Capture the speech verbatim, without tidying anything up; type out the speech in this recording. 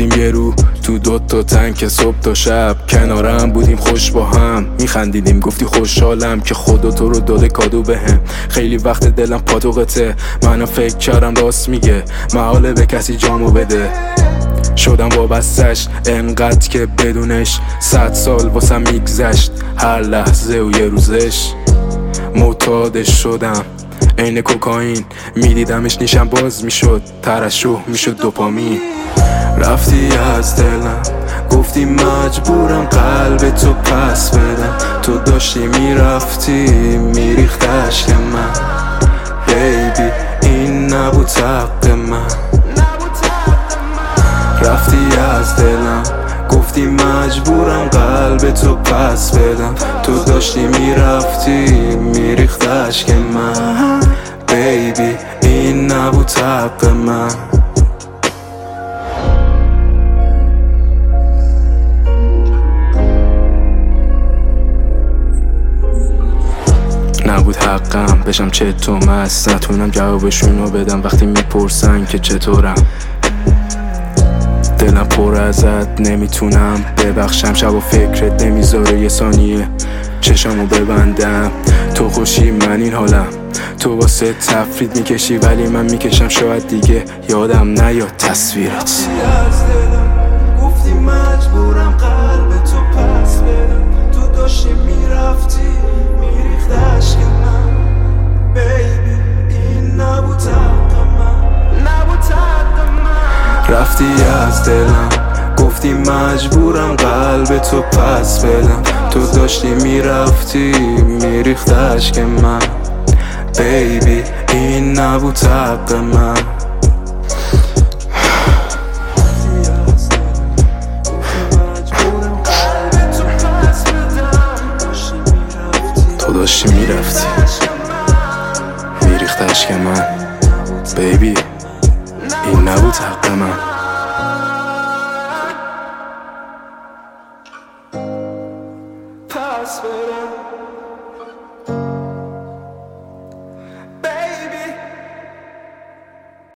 بودیم یه رو تو دوتا تنک صبح تا شب، کنارم بودیم خوش با هم میخندیدیم، گفتی خوشحالم که خدا تو رو داده کادو بهم. خیلی وقت دلم پاتوقته، منم فکر کردم راست میگه، محاله به کسی جامو بده. شدم وابستش انقدر که بدونش صد سال واسم میگذشت، هر لحظه و یه روزش معتادش شدم عین کوکائین. میدیدمش نیشم باز میشد، ترشح میشد دوپامین. رفتی از دلم گفتی مجبورم قلب تو پس بدم، تو داشتی میرفتی میریخت اشک من. بیبی این نبود حق من. رفتی از دلم گفتی مجبورم قلب تو پس بدم، تو داشتی میرفتی میریخت اشک من. بیبی این نبود حق من. نبود حقم بشم چطور مست، نتونم جوابشونو بدم وقتی میپرسن که چطورم. دلم پر ازت نمیتونم ببخشم، شب و فکرت نمیذاره یه ثانیه چشمو ببندم. تو خوشی من این حالم، تو واسه تفرید میکشی ولی من میکشم شاید دیگه یادم نیاد تصویرت. از دلم گفتی مجبورم قلب تو پس بدم، تو داشتی میرفتی میریخت اشک من. بیبی این نبود حق من، نبود حق من. رفتی از دلم گفتی مجبورم قلب تو پس بدم، تو داشتی میرفتی میریخت اشک من. بیبی این نبود حق من. تو داشتی میرفتی میریخت اشک من. بیبی این نبود حق من.